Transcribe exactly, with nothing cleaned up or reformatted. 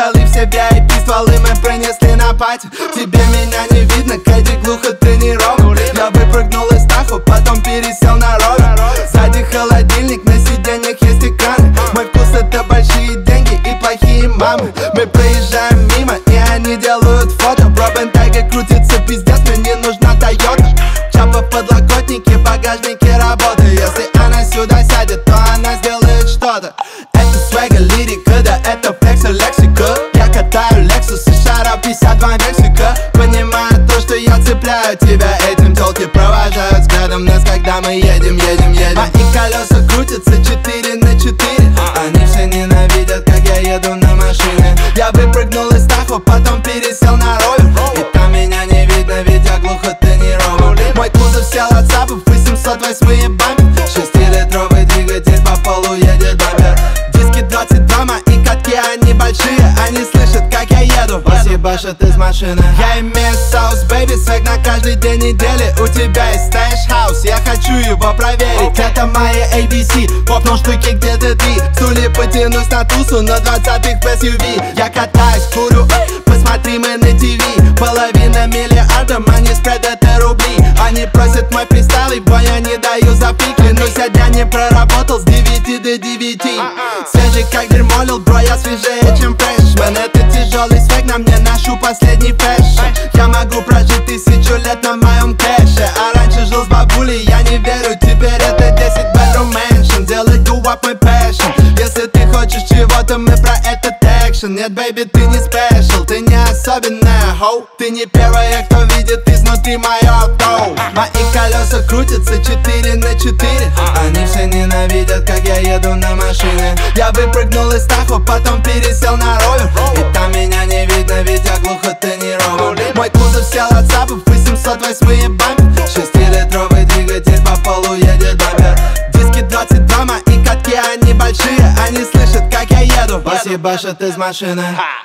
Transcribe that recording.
столы, все ви ай пи, стволы мы принесли на пати. Тебе меня не видно, Кэдди глухо тренирован. Я выпрыгнул из Тахо, потом пересел на ровер. Сзади холодильник, на сиденьях есть экраны. Мой вкус это большие деньги и плохие мамы. Мы проезжаем мимо, и они делают фото. Бро, Бентайга крутится, пиздец, мне не нужна Тойота. Чапа в подлокотнике, багажнике работы. Если она сюда сядет, то она сделает что-то. Это свега, лирика, да это флекса, лексика. Я катаю Lexus и шара пятьдесят два Мексика. Понимаю то, что я цепляю тебя этим. Толки провожают взглядом нас, когда мы едем, едем, едем. Мои колеса крутятся четыре на четыре. Они все ненавидят, как я еду на машине. Я выпрыгнул из Тахо, потом пересел на ровер. И там меня не видно, ведь я глухо тренирован. Мой кузов сел от сапов, восемьсот восьмые бампер. Шестилитровый двигатель по полу едет бампер. Диски двадцать два, мои катки, они большие. Они слышат, как я еду, вас ебашат из машины. Я имею соус, бэйби, свек на каждый день недели. У тебя есть стэш хаус, я хочу его проверить. Это мои эй би си, попнул штуки где-то три. Сули потянусь на тусу, на двадцатых в эс ю ви. Я катаюсь, курю, посмотри, мы на ти ви. Половина миллиарда, money spread это рубли. Они просят мой фристайл, и бой я не даю за пикли. Но сегодня не проработал с девяти до девяти. Свежий как дерьмо, лил, бро, я свежее, чем фрешмен. Это тяжелый свек, на мне ношу последний фэшн. Я могу прожить тысячу лет на моем кэше. А раньше жил с бабулей, я не верю, теперь это десять bedroom mansion. Делай do-up мой passion. Если ты хочешь чего-то, мы про этот экшен. Нет, бэйби, ты не спешл, ты не особенная, хоу. Ты не первая, кто видит изнутри мое авто. Мои колеса крутятся четыре на четыре. Они все ненавидят, как я еду на машине. Я выпрыгнул из Тахо, потом пересел на ровер. И там меня не видно, ведь я глухо тренирован. Мой кузов сел от сапов, восемьсот восьмые бампер. Шестилитровый двигатель по полу едет бампер. Диски двадцать два, мои катки, они большие. Они слышат, как я еду, вас ебашат из машины.